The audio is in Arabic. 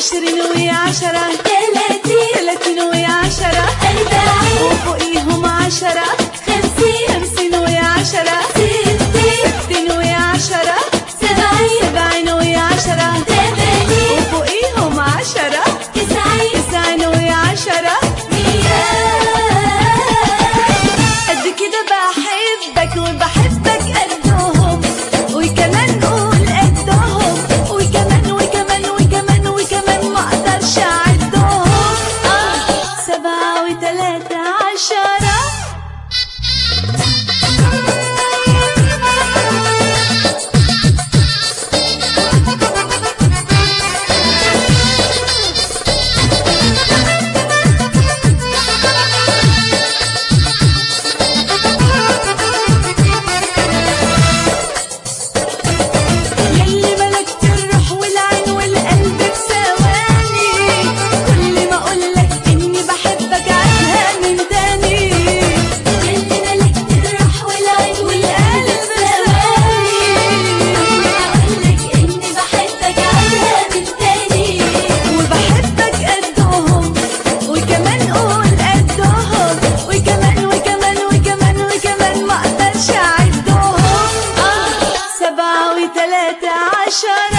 20 ويا 10 30 ويا 10 40 وفوقيهم 10 50 ويا 10 60 ويا 10 70 ويا 10 وفوقيهم 10 90 ويا 10 قد كده بحبك وبحبك قدهم وكمان قول قدهم وكمان وكمان وكمان وكمان ما اقدرش اعدهم 7 و3 10 7 و3 10